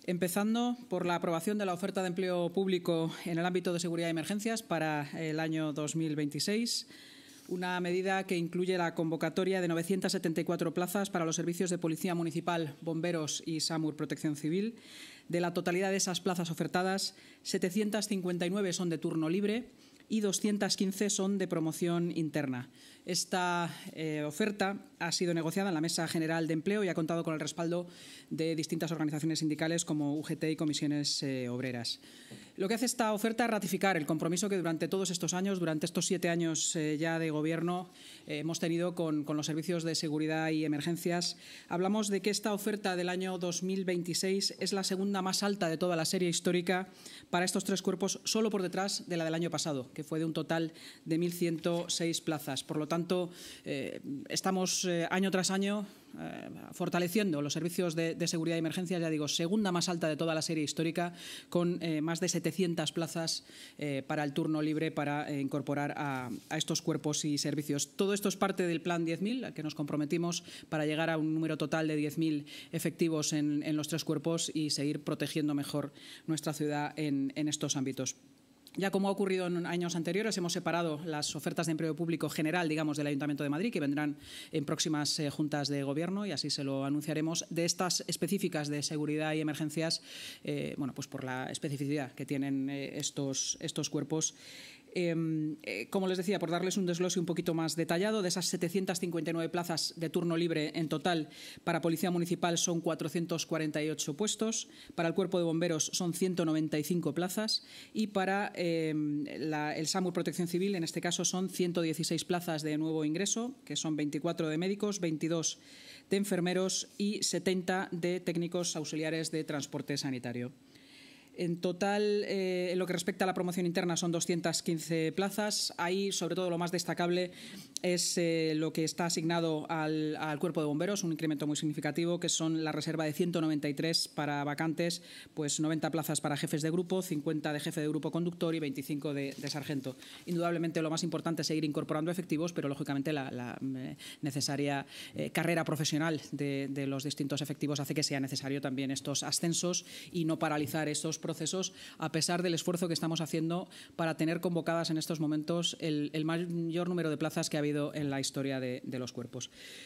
Empezando por la aprobación de la oferta de empleo público en el ámbito de seguridad y emergencias para el año 2026, una medida que incluye la convocatoria de 974 plazas para los servicios de Policía Municipal, Bomberos y SAMUR Protección Civil. De la totalidad de esas plazas ofertadas, 759 son de turno libre y 215 son de promoción interna. Esta oferta ha sido negociada en la Mesa General de Empleo y ha contado con el respaldo de distintas organizaciones sindicales como UGT y comisiones obreras. Lo que hace esta oferta es ratificar el compromiso que durante todos estos años, durante estos 7 años ya de Gobierno, hemos tenido con los servicios de seguridad y emergencias. Hablamos de que esta oferta del año 2026 es la segunda más alta de toda la serie histórica para estos tres cuerpos, solo por detrás de la del año pasado, que fue de un total de 1.106 plazas. Por lo tanto, estamos año tras año fortaleciendo los servicios de seguridad y emergencias, ya digo, segunda más alta de toda la serie histórica, con más de 700 plazas para el turno libre para incorporar a estos cuerpos y servicios. Todo esto es parte del Plan 10.000, al que nos comprometimos para llegar a un número total de 10.000 efectivos en los tres cuerpos y seguir protegiendo mejor nuestra ciudad en estos ámbitos. Ya como ha ocurrido en años anteriores, hemos separado las ofertas de empleo público general, digamos, del Ayuntamiento de Madrid, que vendrán en próximas juntas de Gobierno, y así se lo anunciaremos, de estas específicas de seguridad y emergencias, pues por la especificidad que tienen estos cuerpos. Como les decía, por darles un desglose un poquito más detallado, de esas 759 plazas de turno libre en total, para Policía Municipal son 448 puestos, para el Cuerpo de Bomberos son 195 plazas y para el SAMUR Protección Civil, en este caso, son 116 plazas de nuevo ingreso, que son 24 de médicos, 22 de enfermeros y 70 de técnicos auxiliares de transporte sanitario. En total, en lo que respecta a la promoción interna, son 215 plazas. Ahí, sobre todo, lo más destacable es lo que está asignado al Cuerpo de Bomberos, un incremento muy significativo, que son la reserva de 193 para vacantes, pues 90 plazas para jefes de grupo, 50 de jefe de grupo conductor y 25 de sargento. Indudablemente, lo más importante es seguir incorporando efectivos, pero, lógicamente, la necesaria carrera profesional de los distintos efectivos hace que sea necesario también estos ascensos y no paralizar estos procesos, a pesar del esfuerzo que estamos haciendo para tener convocadas en estos momentos el mayor número de plazas que ha habido en la historia de los cuerpos.